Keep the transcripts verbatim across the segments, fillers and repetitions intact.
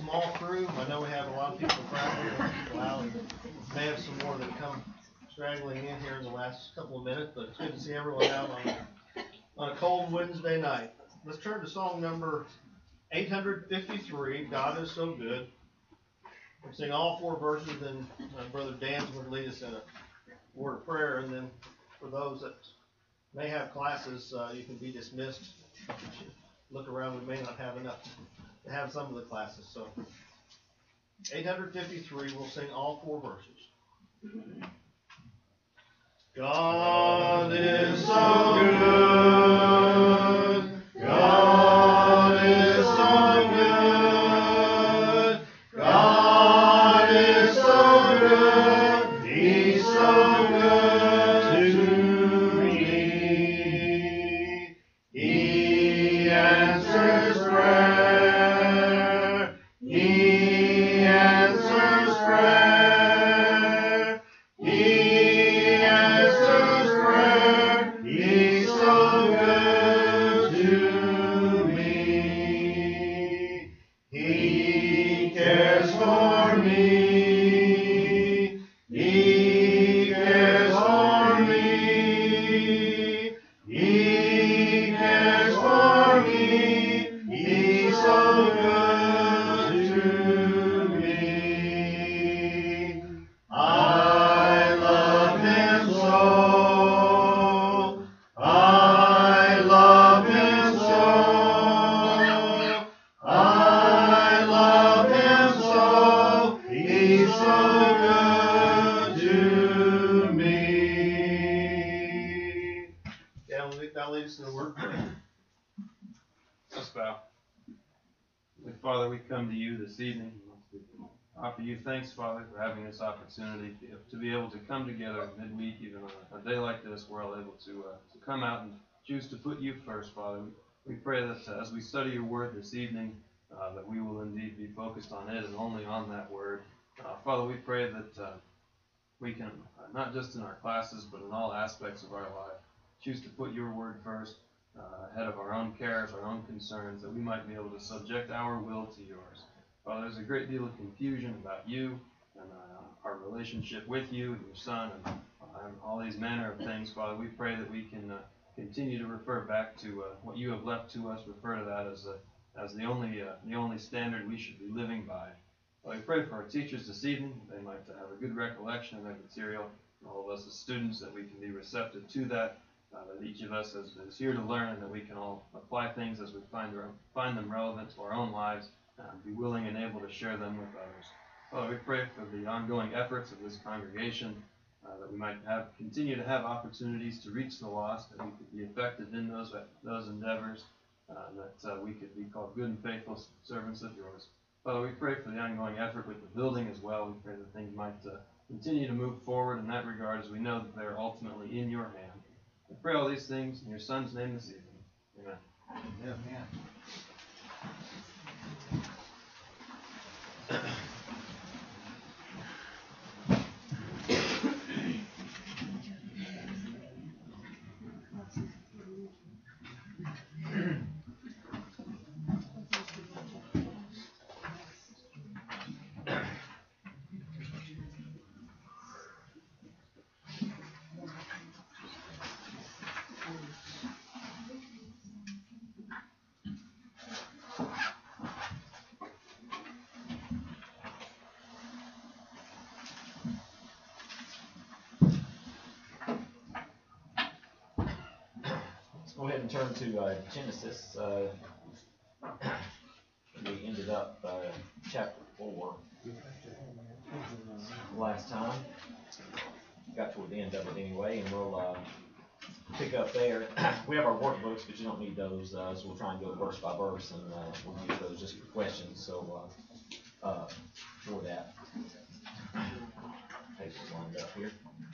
them all through. I know we have a lot of people traveling, a lot of people out, and may have some more that come straggling in here in the last couple of minutes, but it's good to see everyone out on a, on a cold Wednesday night. Let's turn to song number eight hundred fifty-three, God is So Good. We'll sing all four verses, then uh, Brother Dan's going to lead us in a word of prayer, and then for those that may have classes, uh, you can be dismissed. Look around, we may not have enough to have some of the classes. So eight hundred fifty-three, we'll sing all four verses. God is so good. God is so good. God is so good. He's so good to me. He answers prayer. He answers prayer. He answers prayer. He's so good to me. He cares for me. He cares for me. He cares for me. He's so good to me. I love him so. I love him so. I love him so. He's so good to me. Yeah, that leads to the word prayer. Let's bow. Father, we come to you this evening. Offer you thanks, Father, for having this opportunity to be able to come together midweek, even on a day like this. We're all able to uh, to come out and choose to put you first, Father. We, we pray that uh, as we study your word this evening, uh, that we will indeed be focused on it and only on that word. Uh, Father, we pray that uh, we can, uh, not just in our classes, but in all aspects of our life, choose to put your word first, uh, ahead of our own cares, our own concerns, that we might be able to subject our will to yours. Father, there's a great deal of confusion about you and uh, our relationship with you and your Son and, uh, and all these manner of things. Father, we pray that we can uh, continue to refer back to uh, what you have left to us, refer to that as a, as the only uh, the only standard we should be living by. Father, we pray for our teachers this evening, that they might have a good recollection of their material, and all of us as students, that we can be receptive to that, uh, that each of us is, is here to learn, and that we can all apply things as we find, find them relevant to our own lives, and be willing and able to share them with others. Father, we pray for the ongoing efforts of this congregation, uh, that we might have continue to have opportunities to reach the lost, that we could be effective in those those endeavors, uh, and that uh, we could be called good and faithful servants of yours. Father, we pray for the ongoing effort with the building as well. We pray that things might uh, continue to move forward in that regard, as we know that they're ultimately in your hand. We pray all these things in your Son's name this evening. Amen. Amen. Go ahead and turn to uh, Genesis. Uh, we ended up uh, chapter four last time. Got toward the end of it anyway, and we'll uh, pick up there. We have our workbooks, but you don't need those, uh, so we'll try and go verse by verse, and uh, we'll use those just for questions. So uh, uh, for that, pages lined up here.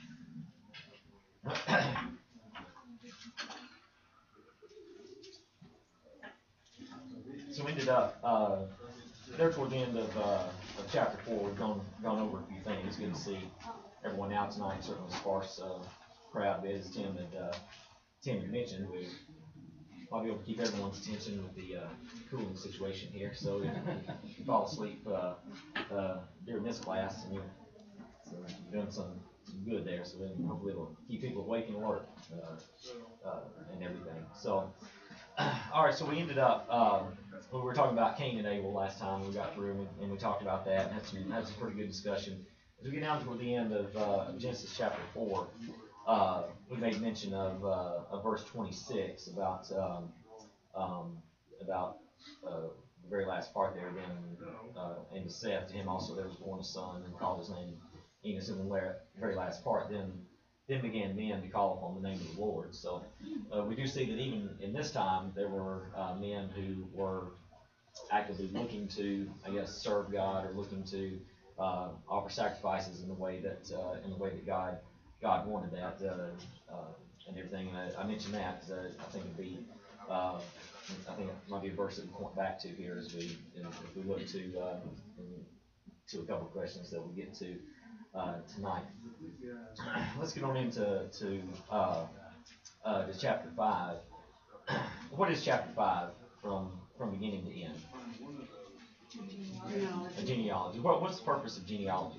So we ended up uh, there toward the end of, uh, of chapter four. We've gone gone over a few things. Good to see everyone out tonight. Certainly a sparse uh, crowd, as Tim had uh, Tim had mentioned. We I'll be able to keep everyone's attention with the uh, cooling situation here. So if you fall asleep uh, uh, during this class, and you're, so you're doing some, some good there. So then hopefully it'll keep people awake and alert uh, uh, and everything. So, all right. So we ended up um, we were talking about Cain and Abel last time we got through, and we, and we talked about that and had some had some pretty good discussion. As we get down toward the end of uh, Genesis chapter four. Uh, we made mention of, uh, of verse twenty-six about um, um, about uh, the very last part there. Then, uh, and Seth, to him also there was born a son, and called his name Enos. In the very last part, then then began men to call upon the name of the Lord. So uh, we do see that even in this time there were uh, men who were actively looking to, I guess, serve God, or looking to uh, offer sacrifices in the way that uh, in the way that God. God wanted that uh, uh, and everything. And I, I mentioned that because I, I think it'd be, uh, I think it might be a verse that we point back to here as we, if we look to uh, to a couple of questions that we'll get to uh, tonight. Let's get on into to uh, uh, to chapter five. What is chapter five from from beginning to end? Genealogy. A genealogy. What, what's the purpose of genealogies?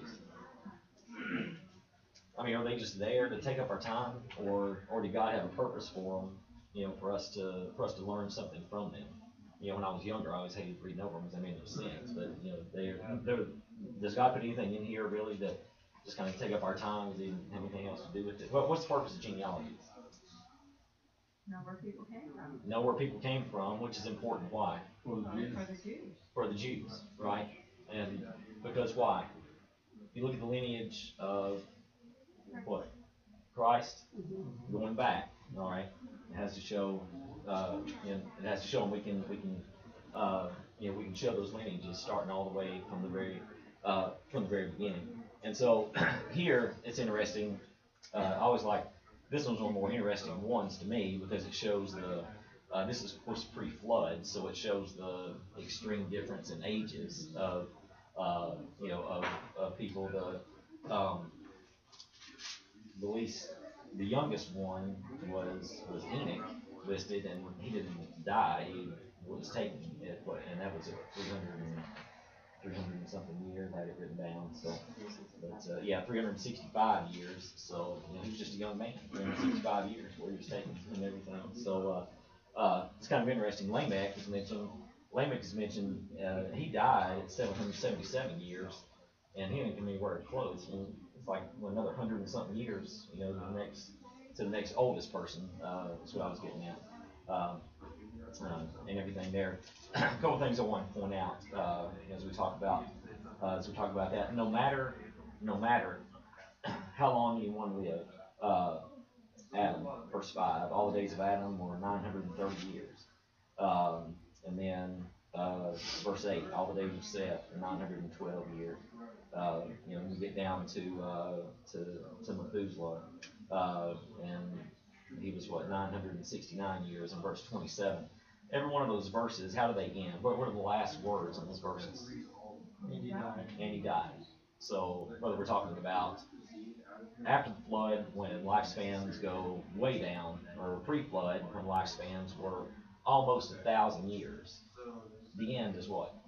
I mean, are they just there to take up our time, or or did God have a purpose for them? You know, for us to for us to learn something from them. You know, when I was younger, I always hated reading over them because I made no sense. But you know, they're, they're, does God put anything in here really that just kind of take up our time? Does He have anything else to do with it? What, what's the purpose of genealogies? Know where people came from. Know where people came from, which is important. Why? For the For Jews. the Jews. For the Jews, right? And because why? If you look at the lineage of what? Christ, Mm-hmm. going back, all right, it has to show, uh, you know, it has to show, and we can, we can, uh, you know, we can show those lineages starting all the way from the very, uh, from the very beginning. And so here, it's interesting. Uh, I always like this one's one of the more interesting ones to me because it shows the. Uh, this is of course pre-flood, so it shows the extreme difference in ages of, uh, you know, of, of people. The um, the least, the youngest one was was Enoch listed, and he didn't die. He was taken at what, and that was at three hundred and three hundred and something years. I had it written down. So, but uh, yeah, three hundred sixty-five years. So you know, he was just a young man. three hundred sixty-five years where he was taken and everything. So uh, uh, it's kind of interesting. Lamech is mentioned. Lamech is mentioned. Uh, he died at seven hundred seventy-seven years, and he didn't come anywhere close. I mean, it's like well, another hundred and something years, you know, to the next to the next oldest person. Uh, that's what I was getting at, um, um, and everything there. A couple things I want to point out uh, as we talk about uh, as we talk about that. No matter no matter how long you want to live, uh, Adam, verse five, all the days of Adam were nine hundred thirty years, um, and then uh, verse eight, all the days of Seth are nine hundred twelve years. Uh, you know, you get down to uh, to, to Methuselah, uh, and he was what nine hundred sixty-nine years in verse twenty-seven. Every one of those verses, how do they end? What, what are the last words in those verses? And he died. And he died. So whether we're talking about after the flood, when lifespans go way down, or pre-flood, when lifespans were almost a thousand years, the end is what?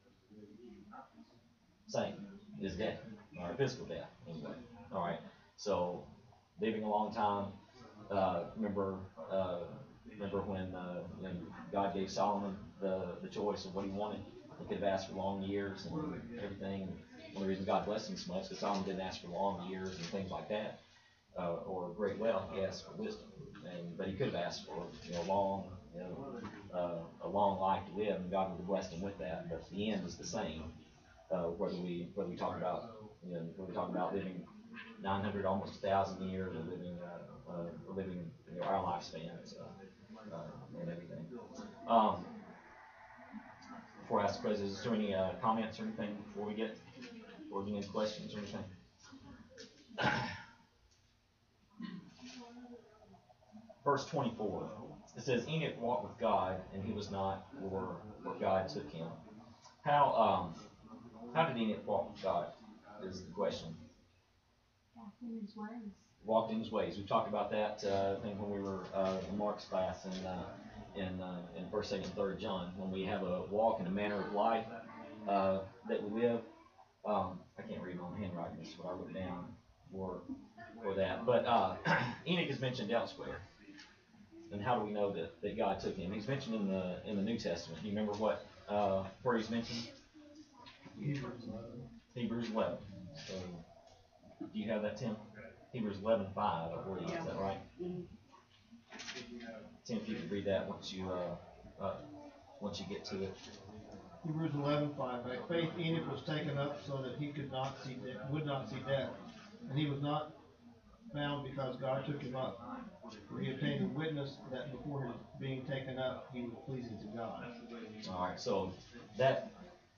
Same. Is death, or physical death, anyway. All right. So, living a long time. Uh, remember, uh, remember when, uh, when God gave Solomon the the choice of what he wanted. He could have asked for long years and everything. And one of the reasons God blessed him so much because Solomon didn't ask for long years and things like that, uh, or great wealth. He asked for wisdom, and but he could have asked for you know long, you know, uh, a long life to live, and God would have blessed him with that. But the end is the same. Uh, whether we whether we talk about you know whether we talk about living nine hundred almost a thousand years or living uh, uh, or living you know, our lifespans uh, uh, and everything. Um, before I ask the president, is there any uh, comments or anything before we get before we get into questions or anything? Verse twenty-four. It says Enoch walked with God, and he was not, or or God took him. How um. How did Enoch walk with God? Is the question. Walked in his ways. Walked in his ways. We talked about that, uh, I think, when we were uh, in Mark's class, and uh, in, uh, in first, second, third John, when we have a walk and a manner of life, uh, that we live. Um, I can't read my own handwriting, this is what I wrote down for, for that. But, uh, Enoch is mentioned elsewhere. And how do we know that, that God took him? He's mentioned in the, in the New Testament. You remember what, uh, where he's mentioned? Hebrews eleven. Hebrews eleven. So, do you have that, Tim? Hebrews eleven five, I believe, is that right? Tim, if you could read that once you, uh, uh, once you get to it. Hebrews eleven five. By faith Enoch was taken up so that he could not see de- would not see death, and he was not found because God took him up. For he obtained a witness that before his being taken up, he was pleasing to God. All right, so that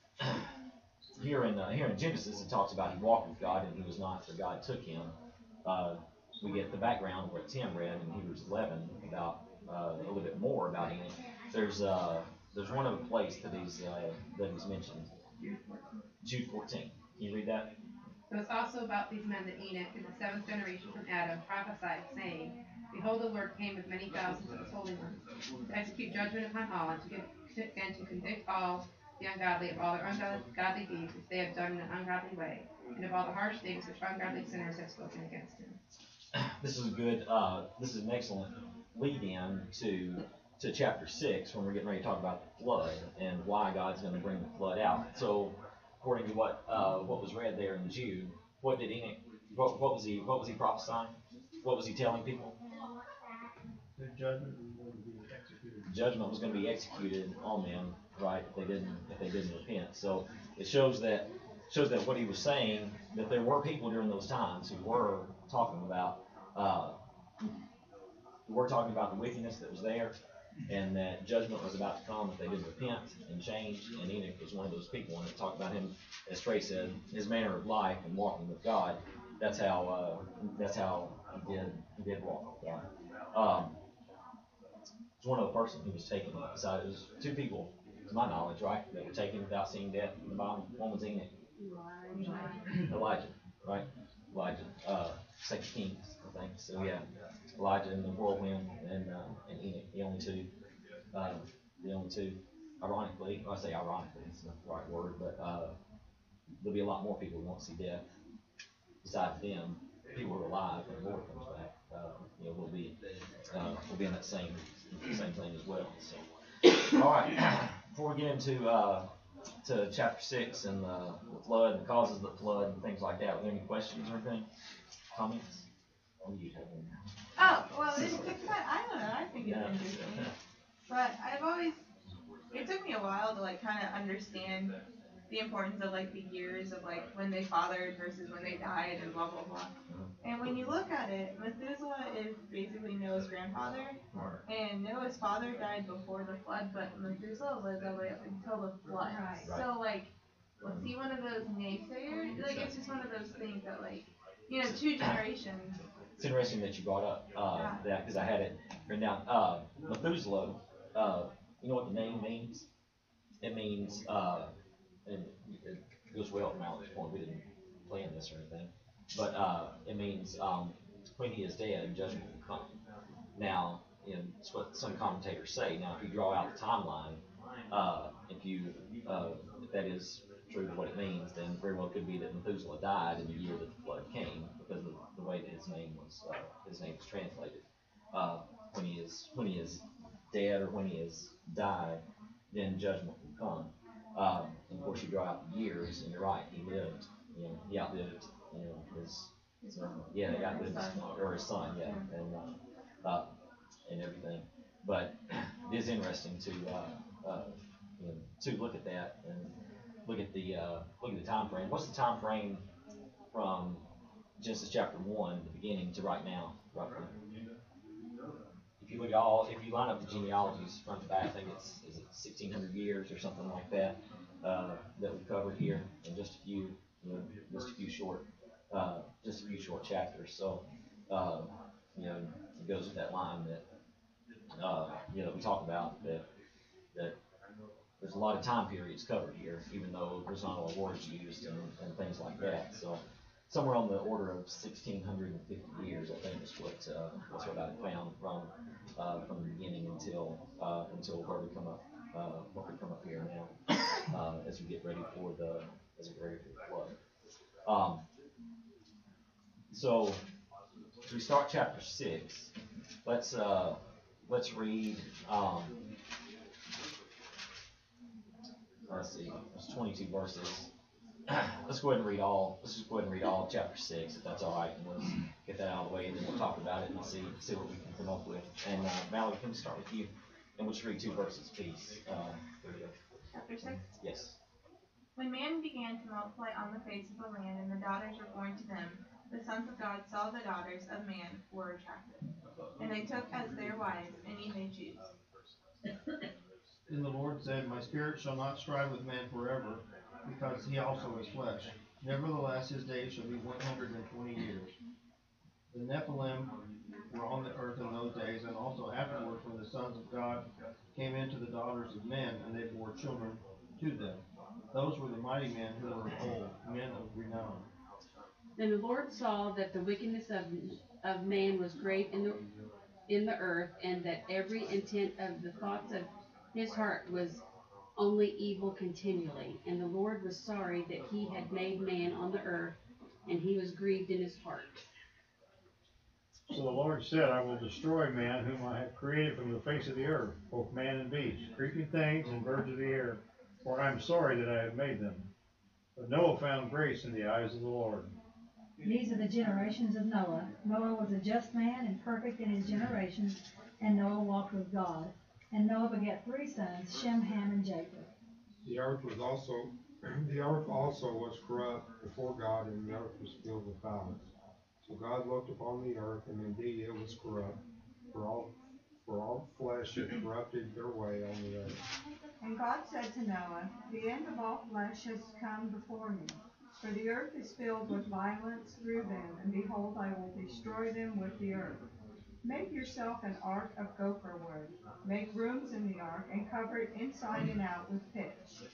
here in uh, here in Genesis it talks about he walked with God and he was not, for God took him. Uh, we get the background where Tim read in Hebrews eleven about uh, a little bit more about Enoch. There's uh, there's one other place that he's uh, that he's mentioned. Jude fourteen. Can you read that? It was also about these men that Enoch, in the seventh generation from Adam, prophesied, saying, Behold, the Lord came with many thousands of his holy ones, to execute judgment upon all, and to, give, and to convict all the ungodly of all their ungodly deeds which they have done in an ungodly way, and of all the harsh things which ungodly sinners have spoken against him. This is a good. Uh, this is an excellent lead-in to to chapter six, when we're getting ready to talk about the flood and why God's going to bring the flood out. So, according to what uh, what was read there in Jude, what did Enoch? What, what was he? What was he prophesying? What was he telling people? The judgment was going to be executed. Judgment was going to be executed on them, right? If they didn't if they didn't repent. So it shows that shows that what he was saying, that there were people during those times who were talking about uh, who were talking about the wickedness that was there, and that judgment was about to come if they didn't repent and change. And Enoch was one of those people, and it talked about him, as Trey said, his manner of life and walking with God. That's how uh, that's how he did he did walk with God. Um, it's one other person who was taken. So it was two people, to my knowledge, right, that were taken without seeing death in the Bible. One was Enoch, Elijah, right? Elijah, uh, Second Kings, I think. So yeah, Elijah and the whirlwind, and uh, and Enoch, the only two, uh, the only two. Ironically, I say ironically, it's not the right word, but uh, there'll be a lot more people who won't see death. Besides them, people who are alive when the Lord comes back, uh, you know, we'll be uh, we'll be in that same same thing as well. So, all right, before we get into uh, to chapter six and the, the flood and the causes of the flood and things like that, were there any questions or anything? Comments? What do you have in there? Oh, well, it's, it's kind I don't know, I think it's Yeah. interesting. But I've always, it took me a while to, like, kind of understand the importance of, like, the years of, like, when they fathered versus when they died and blah, blah, blah. And when you look at it, Methuselah is basically Noah's grandfather, and Noah's father died before the flood, but Methuselah lived all the way up until the flood. Right. So, like, was he one of those naysayers? Like, it's just one of those things that, like, you know, two generations. It's interesting that you brought up uh, Yeah. that, because I had it written down. Uh, Methuselah, uh, you know what the name means? It means, uh, and it goes well from Alan's point, we didn't plan this or anything, but uh, it means um, when he is dead, judgment will come. Now, you know, it's what some commentators say. Now, if you draw out the timeline, uh, if you uh, if that is true to what it means, then very well could be that Methuselah died in the year that the flood came, because of the way that his name was uh, his name was translated. Uh, when he is when he is dead or when he has died, then judgment will come. Um, and of course, you draw out the years, and you're right. He lived, you know, he outlived, you know, his, his uh, yeah, he outlived his or his son, yeah, and uh, uh, and everything. But it is interesting to uh, uh, you know, to look at that and look at the uh, look at the time frame. What's the time frame from Genesis chapter one, the beginning, to right now, roughly? If you look at all, if you line up the genealogies front to back, I think it's is it sixteen hundred years or something like that uh, that we covered here in just a few, you know, just a few short, uh, just a few short chapters. So, uh, you know, it goes with that line that uh, you know we talk about that that there's a lot of time periods covered here, even though there's not a lot of words used and, and things like that. So, somewhere on the order of sixteen hundred fifty years, I think is what, uh, that's what I found from, uh, from the beginning until, uh, until where we come up, uh, where we come up here now, uh, as we get ready for the, as we get ready for the flood. Um, so, as we start chapter six, let's, uh, let's read, um, let's see, there's twenty-two verses. Let's go ahead and read all, let's just go ahead and read all of chapter six, if that's all right, and let's get that out of the way, and then we'll talk about it and see, see what we can come up with. And, uh, Valerie, can we start with you? And we'll just read two verses apiece. Uh, there you go. Chapter six. Yes. When man began to multiply on the face of the land, and the daughters were born to them, the sons of God saw the daughters of man were attractive, and they took as their wives any they choose. And the Lord said, My spirit shall not strive with man forever, because he also is flesh. Nevertheless, his days shall be one hundred and twenty years. The Nephilim were on the earth in those days, and also afterward when the sons of God came into the daughters of men, and they bore children to them. Those were the mighty men who were old, men of renown. Then the Lord saw that the wickedness of, of man was great in the, in the earth, and that every intent of the thoughts of his heart was only evil continually. And the Lord was sorry that he had made man on the earth, and he was grieved in his heart. So the Lord said, I will destroy man whom I have created from the face of the earth, both man and beast, creeping things and birds of the air, for I am sorry that I have made them. But Noah found grace in the eyes of the Lord. These are the generations of Noah. Noah was a just man and perfect in his generations, and Noah walked with God. And Noah begat three sons, Shem, Ham, and Japheth. The earth was also, the earth also was corrupt before God, and the earth was filled with violence. So God looked upon the earth, and indeed it was corrupt, for all, for all flesh had corrupted their way on the earth. And God said to Noah, The end of all flesh has come before me, for the earth is filled with violence through them, and behold, I will destroy them with the earth. Make yourself an ark of gopher wood. Make rooms in the ark, and cover it inside and out with pitch.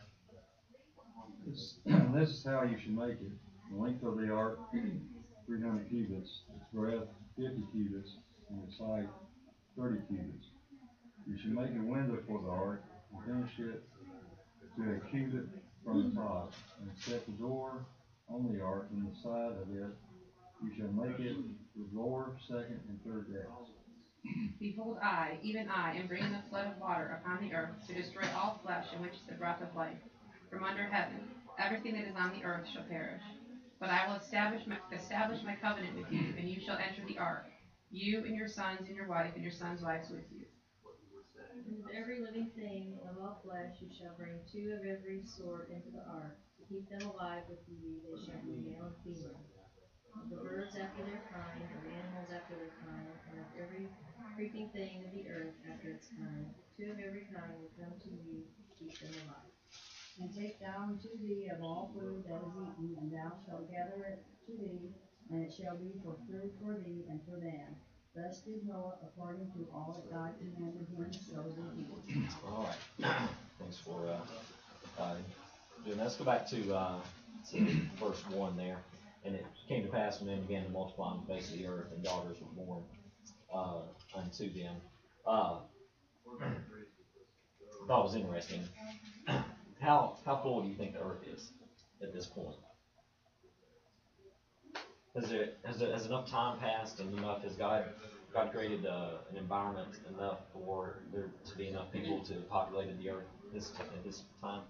This, this is how you should make it. The length of the ark, three hundred cubits, its breadth, fifty cubits, and its height, thirty cubits. You should make a window for the ark, and finish it to a cubit from the top, and set the door on the ark on the side of it. You shall make it with lower, second, and third decks. Behold, I, even I, am bringing the flood of water upon the earth to destroy all flesh in which is the breath of life. From under heaven, everything that is on the earth shall perish. But I will establish my, establish my covenant with you, and you shall enter the ark, you and your sons and your wife and your sons' wives with you. And with every living thing of all flesh you shall bring two of every sort into the ark. To keep them alive with you, they shall be male and female. Of the birds after their kind, of animals after their kind, and of every creeping thing of the earth after its kind, two of every kind will come to you to keep them alive. And take thou unto thee of all food that is eaten, and thou shalt gather it to thee, and it shall be for food for thee and for them. Thus did Noah according to all that God commanded him, so did he. All right. Thanks for uh, uh, doing that. Let's go back to, uh, to verse one there. And it came to pass when men began to multiply on the face of the earth, and daughters were born uh, unto them. Uh, I thought it was interesting. How how full do you think the earth is at this point? Has it has it has enough time passed and enough has God God created uh, an environment enough for there to be enough people to populate the earth this at this time?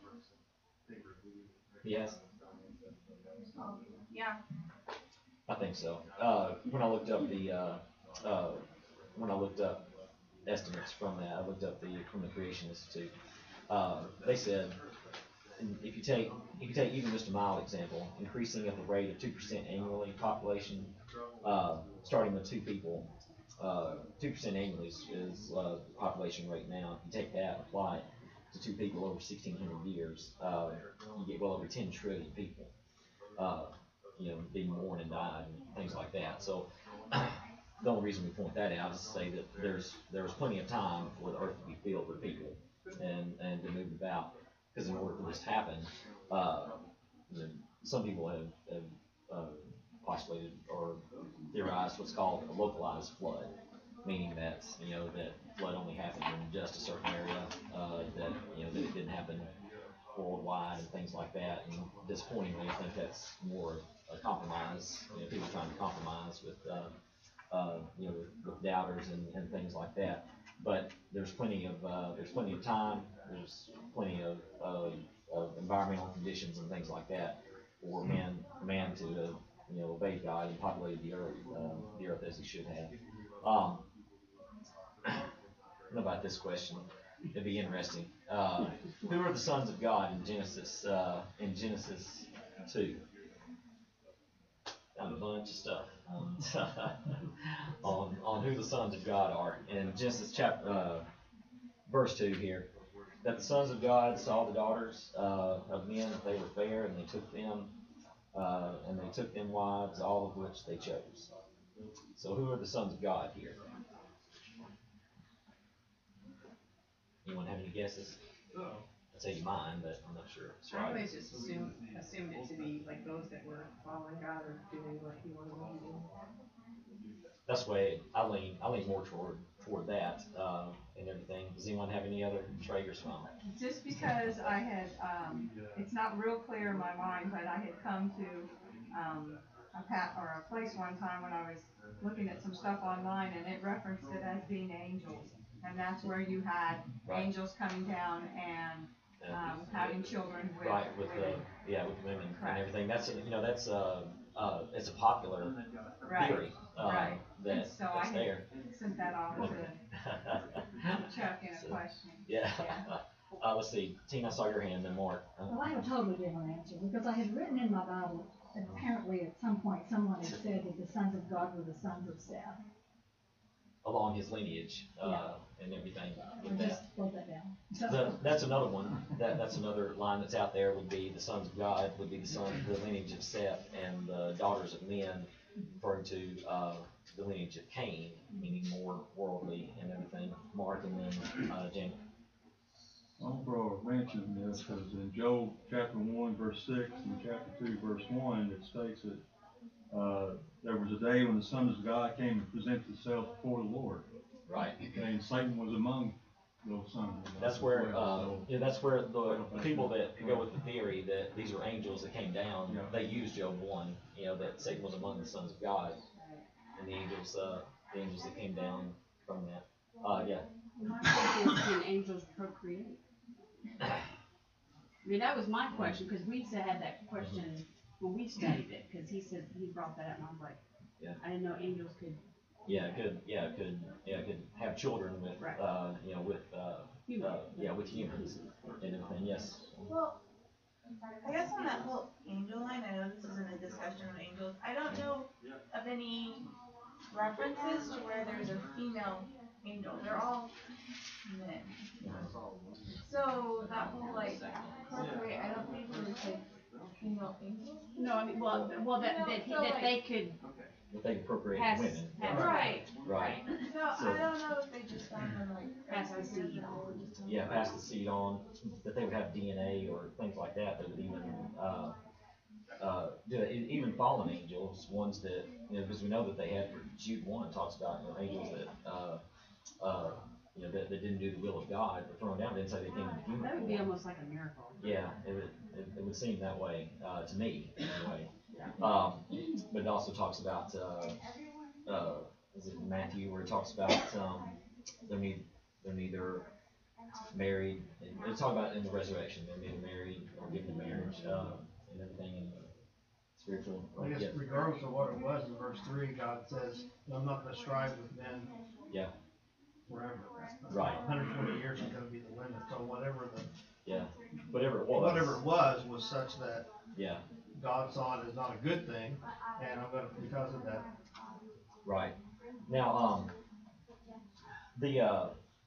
Yes. Oh, yeah. I think so. Uh, when I looked up the uh, uh, when I looked up estimates from that, I looked up the from the Creation Institute. Uh, they said if you take if you take even just a mild example, increasing at the rate of two percent annually, population uh, starting with two people, uh, two percent annually is, is uh, the population rate now. If you take that and apply it to two people over sixteen hundred years, uh, you get well over ten trillion people. Uh, you know, being born and died and things like that. So the only reason we point that out is to say that there's there was plenty of time for the earth to be filled with people and, and to move about. Because in order for this to happen, uh, you know, some people have, have uh, postulated or theorized what's called a localized flood, meaning that, you know, that flood only happened in just a certain area, uh, that, you know, that it didn't happen worldwide and things like that. And disappointingly, I think that's more a compromise, you know, people trying to compromise with, uh, uh, you know, with, with doubters and, and things like that. But there's plenty of, uh, there's plenty of time, there's plenty of, of, of environmental conditions and things like that for man, man to, uh, you know, obey God and populate the earth, uh, the earth as he should have. Um, I don't know about this question. It'd be interesting. Uh, who are the sons of God in Genesis, uh, in Genesis two? Got a bunch of stuff on, on who the sons of God are. In Genesis chapter, uh, verse two here, that the sons of God saw the daughters uh, of men, that they were fair, and they took them, uh, and they took them wives, all of which they chose. So who are the sons of God here? Anyone have any guesses? I'd say mine, but I'm not sure. It's I right. always just assumed, assumed it to be like those that were following God or doing what he wanted them to do. That's the way I lean. I lean more toward toward that uh, and everything. Does anyone have any other Traeger smell? Just because I had, um, it's not real clear in my mind, but I had come to, um, a pat, or a place one time when I was looking at some stuff online, and it referenced it as being angels. And that's where you had Right. angels coming down and, um, having children with Right, with the women. yeah, with women Correct. and everything. That's you know that's uh, uh, it's a popular Right, theory uh, right. that, So I that's had there. sent that off to Chuck in a So, question. Yeah. Yeah. Uh, let's see. Tina, I saw your hand, then Mark. Uh, Well, I have a totally different answer, because I had written in my Bible, that apparently at some point someone had said that the sons of God were the sons of Seth. along his lineage uh, Yeah. and everything I with that. just wrote that down. The, that's another one. That that's another line that's out there. Would be the sons of God. Would be the son, the lineage of Seth, and the daughters of men, referring to uh, the lineage of Cain, meaning more worldly and everything. Mark and then uh, James. I'm for mentioning this because in Job chapter one verse six and chapter two verse one it states that uh, there was a day when the sons of God came and presented themselves before the Lord. Right. Okay, and Satan was among those sons of God. That's where as well, uh, so- yeah, that's where the, the people that go with the theory that these are angels that came down. Yeah. They use Job one. You know that Satan was among the sons of God, and the angels, uh, the angels that came down from that. Uh, yeah. My question is, can angels procreate? I mean, that was my question, because we used to have that question when we studied it, because he said, he brought that up, and I was like, Yeah. I didn't know angels could. Yeah, it could. Yeah, it could. Yeah, it could have children with, Right. uh, you know, with, uh, Human. uh, yeah, with humans and everything. Yes. Well, I guess on that whole angel line, I know this isn't a discussion on angels. I don't know of any references to where there's a female angel. They're all men. So that whole like procreate, I don't think there's like female angels. No, I mean, well, well, that, No, that, he- so, that like- they could But they appropriate pass, women. pass. Right. Right. So So- I don't know if they just found them like Pass the seed Yeah, pass the seed on. That they would have D N A or things like that. That would even, uh, uh, do it. E- even fallen angels, ones that you know, because we know that they had. Jude one talks about you know, angels that, uh, uh, you know, that, that didn't do the will of God, were thrown down. Didn't say they came into human That would be form. almost like a miracle. Yeah, it would, it, it would seem that way, uh, to me, anyway. Um, but it also talks about, uh, uh, is it Matthew where it talks about, um, they're neither, they're neither married, and it's talking about in the resurrection, they're neither married or given in marriage, uh, and everything in the spiritual. I guess yeah. regardless of what it was, in verse three, God says, I'm not gonna strive with men Yeah, forever. Right. hundred twenty years is gonna be the limit, so whatever the, yeah, whatever it was. whatever it was, was such that Yeah, God saw it as not a good thing, and I'm gonna, because of that, right. Now, um, the, uh,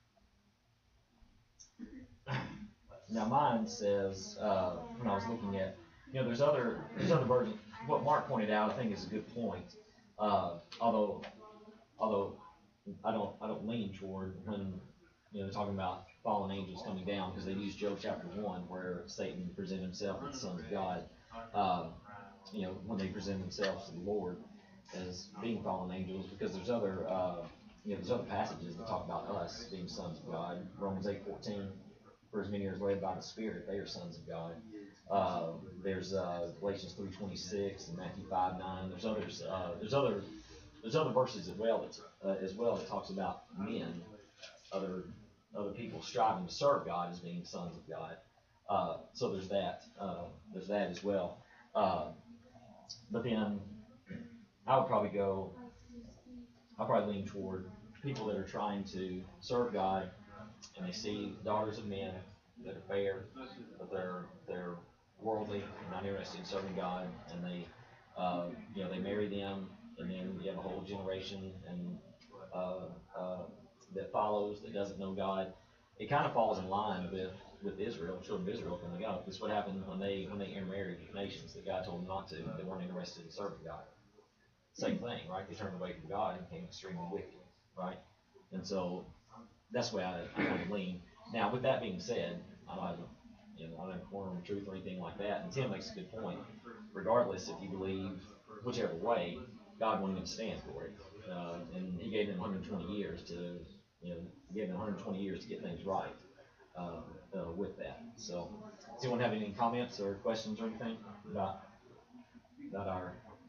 now mine says, uh, when I was looking at, you know, there's other, there's other versions. What Mark pointed out, I think is a good point. Uh, although, although I don't, I don't lean toward when, you know, talking about fallen angels coming down, because they use Job chapter one, where Satan presented himself as the Son of God. Uh, you know, when they present themselves to the Lord as being fallen angels, because there's other, uh, you know, there's other passages that talk about us being sons of God. Romans eight fourteen, for as many as led by the Spirit, they are sons of God. Uh, there's uh, Galatians three twenty-six and Matthew five nine. There's others. Uh, there's other. There's other verses as well that uh, as well that talks about men, other other people striving to serve God as being sons of God. Uh, so there's that. Uh, there's that as well. Uh, but then I would probably go. I'll probably lean toward people that are trying to serve God, and they see daughters of men that are fair, but they're they're worldly, not interested in serving God, and they uh, you know they marry them, and then you have a whole generation and uh, uh, that follows that doesn't know God. It kind of falls in line with with Israel, children of Israel from the God. This is what happened when they when they intermarried with nations that God told them not to. They weren't interested in serving God. Same thing, right? They turned away from God and became extremely wicked, right? And so that's the way I, I kind of lean. Now, with that being said, I don't have a, you know, I don't have a corner of truth or anything like that. And Tim makes a good point. Regardless, if you believe whichever way, God wanted them to stand for it, uh, and He gave them one hundred twenty years to, you know, He gave them one hundred twenty years to get things right uh, uh, with that. So, does anyone have any comments or questions or anything about about our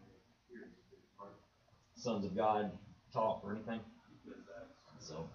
sons of God talk or anything? So,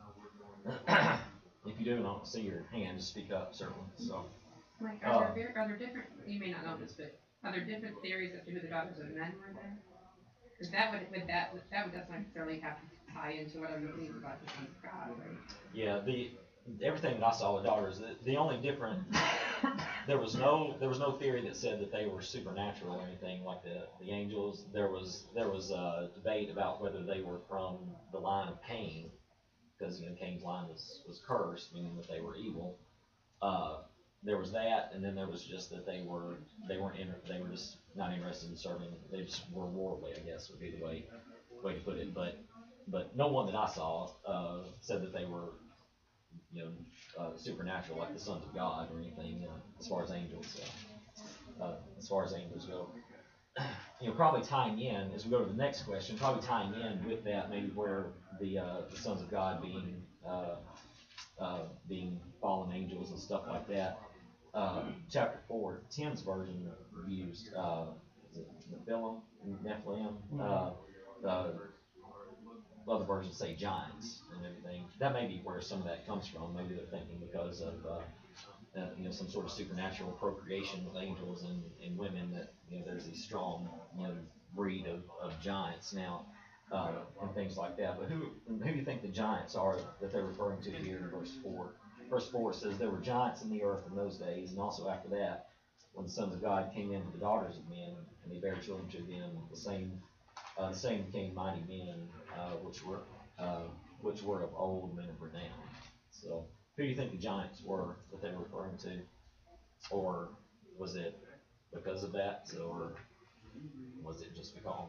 if you do, and I don't see your hand, just speak up, certainly. So, Like, are uh, there, are there different, you may not know this, but are there different theories as to who the daughters of men were there? Because that would, would that, that would doesn't necessarily have to tie into whatever you believe about the sons of God, right? Yeah, the, everything that I saw with daughters, the, the only different, there was no, there was no theory that said that they were supernatural or anything like the, the angels. There was, there was a debate about whether they were from the line of Cain, because, you know, Cain's line was, was cursed, meaning that they were evil. Uh, there was that, and then there was just that they were, they weren't, inter- they were just not interested in serving, they just were worldly, I guess, would be the way, way to put it. But, but no one that I saw, uh, said that they were, you know, uh, supernatural, like the sons of God or anything, uh, as far as angels, uh, uh, as far as angels go. You know, probably tying in, as we go to the next question, probably tying in with that, maybe where the, uh, the sons of God being, uh, uh, being fallen angels and stuff like that. Uh, chapter four, Tim's version used, uh, is it Nephilim, Nephilim, uh, uh, other versions say giants and everything. That may be where some of that comes from. Maybe they're thinking because of, uh, uh, you know, some sort of supernatural procreation with angels and, and women, that, you know, there's these strong, you know, breed of, of giants now, uh, and things like that. But who, who do you think the giants are that they're referring to here in verse four? Verse four says, there were giants in the earth in those days, and also after that, when the sons of God came in to the daughters of men, and they bare children to them, the same, uh, the same became mighty men, uh, which were, uh, which were of old, men of renown. So, who do you think the giants were that they were referring to? Or was it because of that, or was it just because?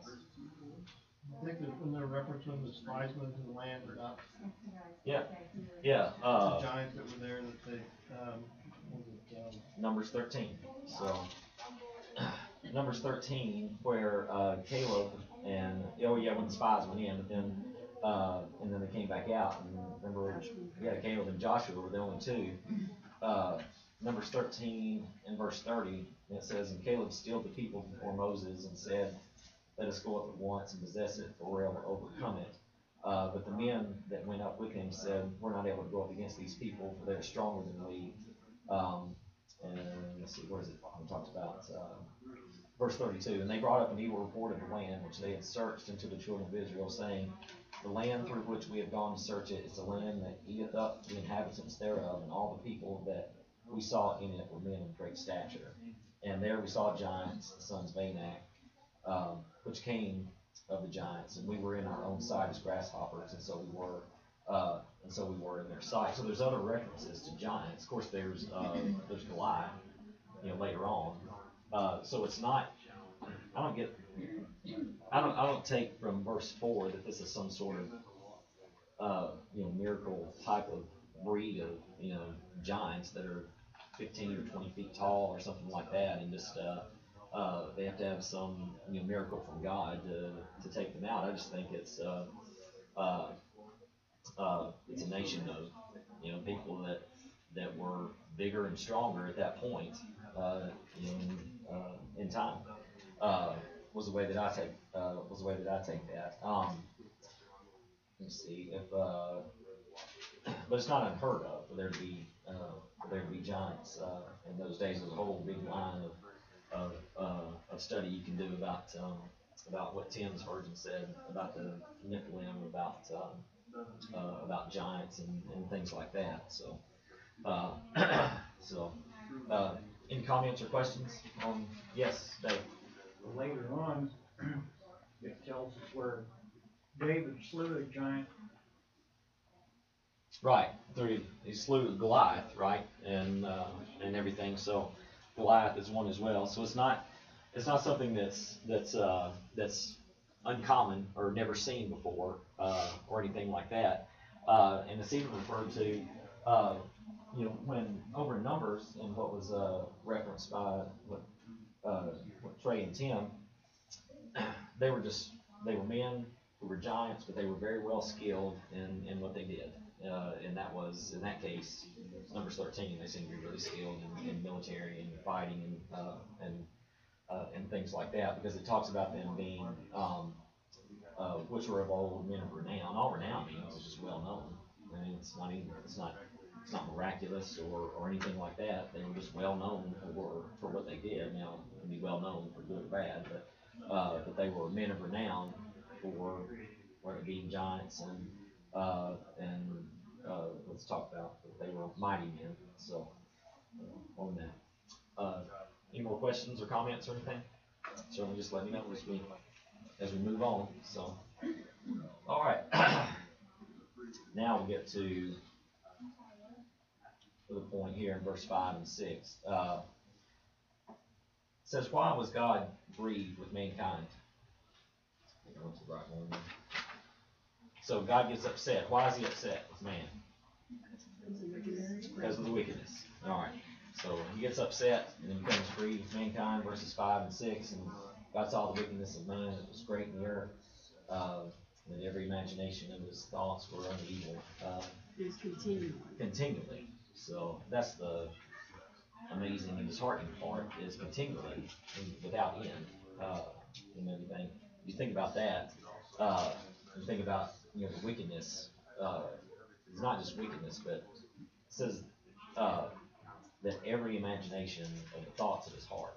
I think that when they're referencing the spies went into the land or not. Yeah, yeah. Uh, the giants that were there that they, um, was it, um, Numbers thirteen. So, Numbers thirteen, where uh, Caleb and, oh yeah, when the spies went in, but then, uh, and then they came back out, and remember, yeah, Caleb and Joshua were the only two. Uh, Numbers thirteen and verse thirty, and it says, and Caleb stilled the people before Moses and said, let us go up at once and possess it, for we're able to overcome it. Uh, but the men that went up with him said, we're not able to go up against these people, for they're stronger than we. Um, and let's see, where is it? It talks about uh, verse thirty-two. And they brought up an evil report of the land which they had searched unto the children of Israel, saying, the land through which we have gone to search it is a land that eateth up the inhabitants thereof, and all the people that we saw in it were men of great stature. And there we saw giants, the sons of Anak, um, which came of the giants, and we were in our own sight as grasshoppers, and so we were, uh, and so we were in their sight. So there's other references to giants. Of course, there's uh, there's Goliath, you know, later on. Uh, so it's not. I don't get. I don't. I don't take from verse four that this is some sort of, uh, you know, miracle type of breed of, you know, giants that are fifteen or twenty feet tall or something like that, and just. Uh, uh, they have to have some, you know, miracle from God to, to take them out. I just think it's, uh, uh, uh, it's a nation of, you know, people that, that were bigger and stronger at that point, uh, in, uh, in time, uh, was the way that I take, uh, was the way that I take that. Um, let's see, if, uh, but it's not unheard of for there to be, uh, for there to be giants, uh, in those days. There's a whole big line of, of, uh, of study you can do about, um, about what Tim's version said about the Nephilim, about, um, uh, about giants and, and things like that. So, uh, so, uh, any comments or questions? Um, yes, Dave. Later on, it tells us where David slew a giant. Right, through he slew Goliath, right, and uh, and everything. So Goliath is one as well. So it's not it's not something that's that's uh, that's uncommon or never seen before, uh, or anything like that. Uh, and it's even referred to, uh, you know, when over in Numbers and what was uh, referenced by what, uh, what Trey and Tim, they were just they were men who were giants, but they were very well skilled in in what they did. Uh, and that was, in that case, Numbers thirteen, they seem to be really skilled in, in military and fighting and, uh, and, uh, and things like that, because it talks about them being, um, uh, which were of old, men of renown. All renown means is just well known. I mean, it's not even, it's not, it's not miraculous or, or anything like that. They were just well known for, for what they did. Now, it can be well known for good or bad, but, uh, but they were men of renown for, for being giants and, Uh, and uh, let's talk about that they were mighty men. So uh, on that, uh, any more questions or comments or anything? Certainly, just let me know as we as we move on. So, all right. Now we get to the point here in verse five and six. Uh, it says, "Why was God grieved with mankind?" I think I went to the right one. So God gets upset. Why is he upset with man? Because of the wickedness. Alright. So he gets upset and then becomes grieved with mankind, verses five and six, and God saw the wickedness of man that was great in the earth, uh, that every imagination of his thoughts were unto evil. Uh, It's continually. continually. So that's the amazing and disheartening part, is continually, without end. Uh, and everything. You think about that, uh, you think about, you know, the wickedness, uh, it's not just wickedness, but it says, uh, that every imagination of the thoughts of his heart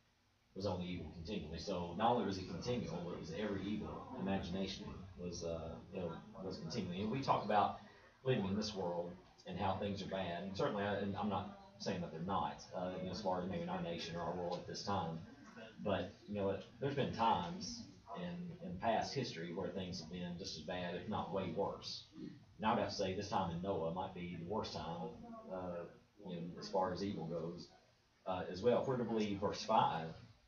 was only evil continually. So not only was it continual, but it was every evil imagination was, uh, you know, was continually. And we talk about living in this world and how things are bad, and certainly, I, and I'm not saying that they're not, uh, you know, as far as maybe in our nation or our world at this time, but, you know, it, there's been times in, in past history where things have been just as bad, if not way worse. Now I'd have to say this time in Noah might be the worst time, uh, you know, as far as evil goes, uh, as well. If we're to believe verse five,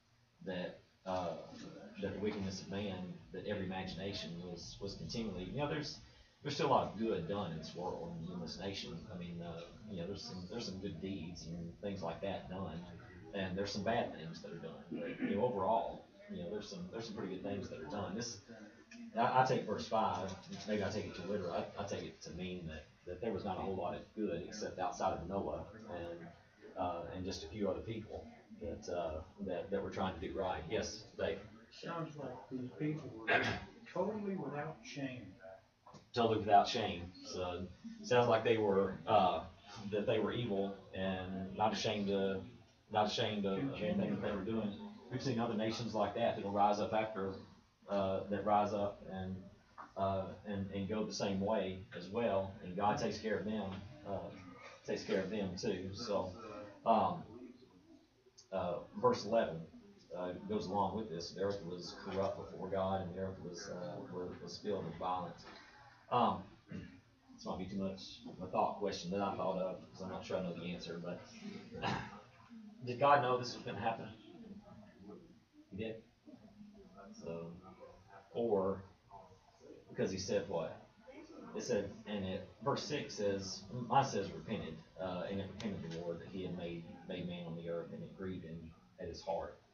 that, uh, that the wickedness of man, that every imagination was, was continually, you know, there's, there's still a lot of good done in this world and in this nation. I mean, uh, you know, there's some, there's some good deeds and things like that done, and there's some bad things that are done, but, you know, overall, you know, there's some there's some pretty good things that are done. This, I, I take verse five, maybe I take it to literal. I, I take it to mean that, that there was not a whole lot of good except outside of Noah and uh, and just a few other people that uh, that that were trying to do right. Yes, Dave. Sounds like these people were totally without shame. Totally without shame. So sounds like they were uh, that they were evil and not ashamed of not ashamed of anything that they were doing. We've seen other nations like that that'll rise up after, uh, that rise up and, uh, and, and go the same way as well, and God takes care of them, uh, takes care of them too. So, um, uh, verse eleven, uh, goes along with this. The earth was corrupt before God, and the earth was, uh, was filled with violence. Um, this might be too much of a thought question that I thought of, because I'm not sure I know the answer, but did God know this was going to happen? He did. So, or because he said what? It said, and it verse six says, mine says repented, uh, and it repented the Lord that he had made made man on the earth, and it grieved him at his heart.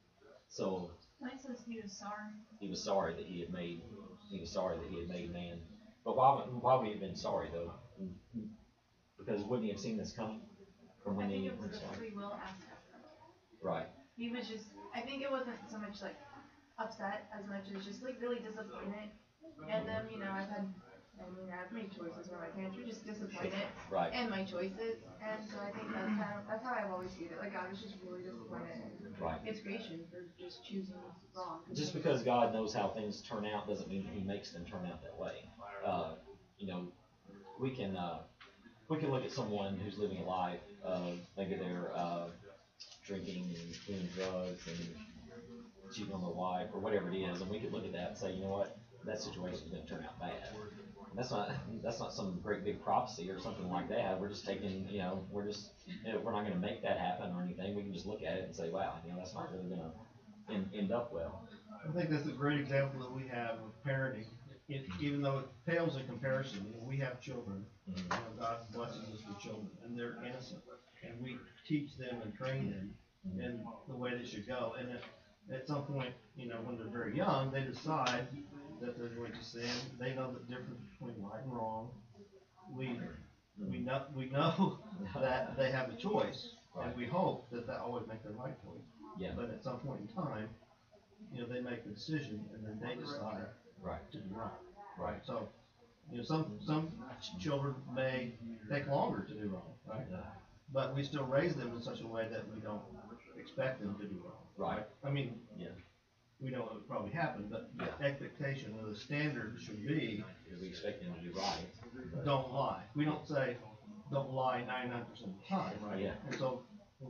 So Mine says he was sorry. he was sorry that he had made, he was sorry that he had made man. But why, why would he have been sorry though? Because wouldn't he have seen this coming from when I think he, it was a free will aspect of it. right, He was just, I think it wasn't so much like upset as much as just like really disappointed. And then, you know, I've had, I mean, I've made choices where my parents were just disappointed right, in my choices. And so I think that's kind of, that's how I've always viewed it. Like, God was just really disappointed in right. his creation for just choosing wrong. Just because God knows how things turn out doesn't mean that he makes them turn out that way. Uh, you know, we can, uh, we can look at someone who's living a life, uh, maybe they're, uh, drinking and doing drugs and cheating on their wife or whatever it is, and we could look at that and say, you know what, that situation is gonna turn out bad. That's not, that's not some great big prophecy or something like that. We're just taking, you know, we're just, you know, we're not gonna make that happen or anything. We can just look at it and say, wow, you know, that's not really gonna end, end up well. I think that's a great example that we have of parenting. It, even though it pales in comparison, you know, we have children, Mhm. you know, God blesses us with children, and they're innocent, and we teach them and train them in the way they should go, and at, at some point, you know, when they're very young, they decide that they're going to sin, they know the difference between right and wrong. We, we know, we know that they have a choice, and we hope that they always make the right choice. Yeah. But at some point in time, you know, they make the decision, and then they decide Right. to do right. Right. So, you know, some, some ch- children may take longer to do wrong, right? Yeah. But we still raise them in such a way that we don't expect them to do wrong. Right. I mean, Yeah. we know it would probably happen, but the Yeah. expectation or the standard should be, We expect them to do right. don't lie. We don't say, don't lie ninety-nine percent of the time, right? Yeah. And so,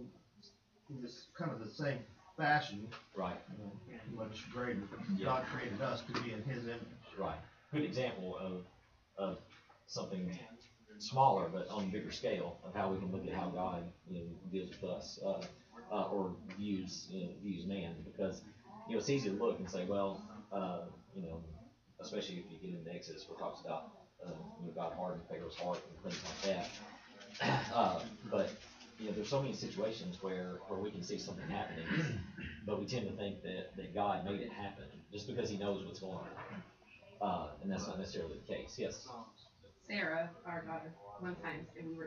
in this kind of the same fashion, Right. you know, much greater, Yeah. God created us to be in His image. Right. Good example of, of something smaller but on a bigger scale of how we can look at how God, you know, deals with us, uh, uh, or views, you know, views man. Because, you know, it's easy to look and say, well, uh, you know, especially if you get into Exodus where it talks about, uh, you know, God hardened Pharaoh's heart and things like that. Uh, but, you know, there's so many situations where, where we can see something happening, but we tend to think that, that God made it happen just because He knows what's going on. Uh, and that's not necessarily the case. Yes. Sarah, our daughter, one time, we were